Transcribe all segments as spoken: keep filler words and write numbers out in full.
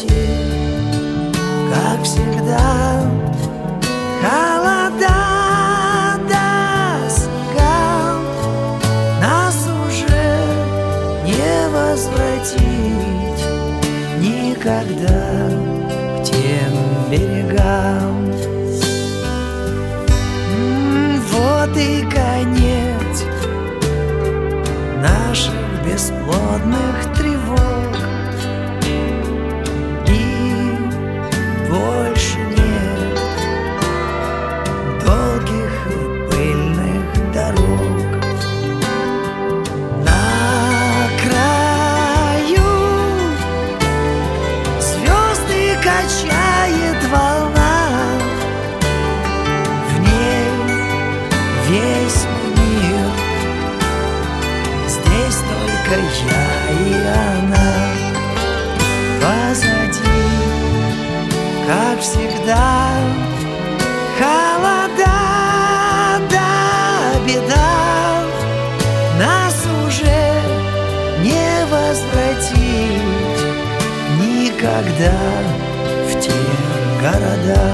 возврати, как всегда, холода до снега. Нас уже не возвратить никогда к тем берегам. М, Вот и конец наших бесплодных тревог, и больше нет долгих и пыльных дорог. На краю звезды качает волна, в ней весь мир, здесь только я и она. Позади, как всегда, холода да беда. Нас уже не возвратить никогда в те города.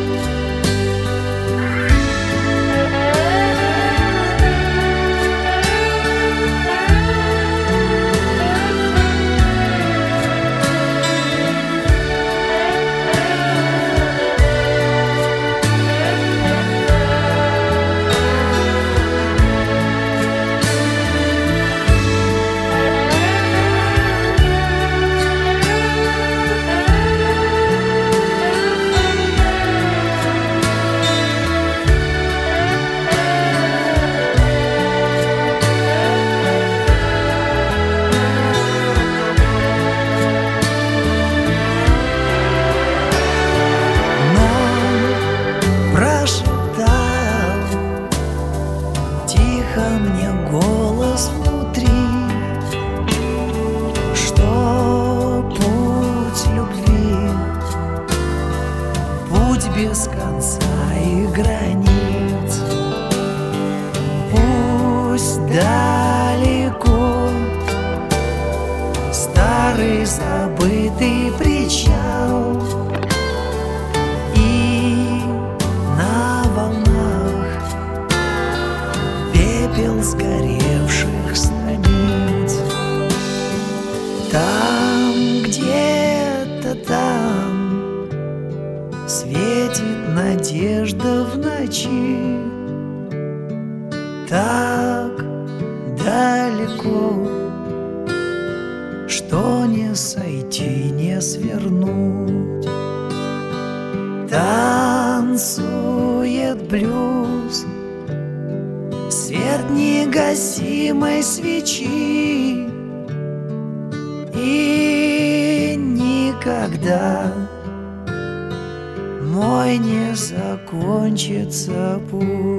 Мне голос внутри, что путь любви, путь без конца и границ. Пусть далеко старый забытый причал, и на волнах пепел сгоревших страниц. Там, где-то там светит надежда в ночи. Так далеко, что не сойти, не свернуть. Танцует блюз, свет негасимой свечи, и никогда мой не закончится путь.